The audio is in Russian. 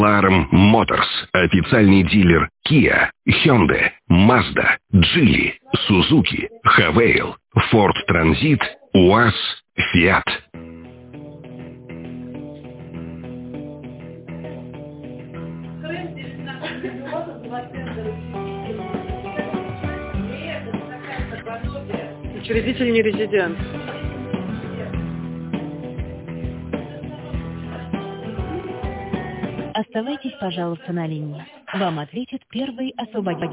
Alarm Motors, официальный дилер Kia, Hyundai, Mazda, Geely, Suzuki, Havail, Ford Transit, УАЗ, Fiat. Учредитель не резидент. Оставайтесь, пожалуйста, на линии. Вам ответит первый освободитель.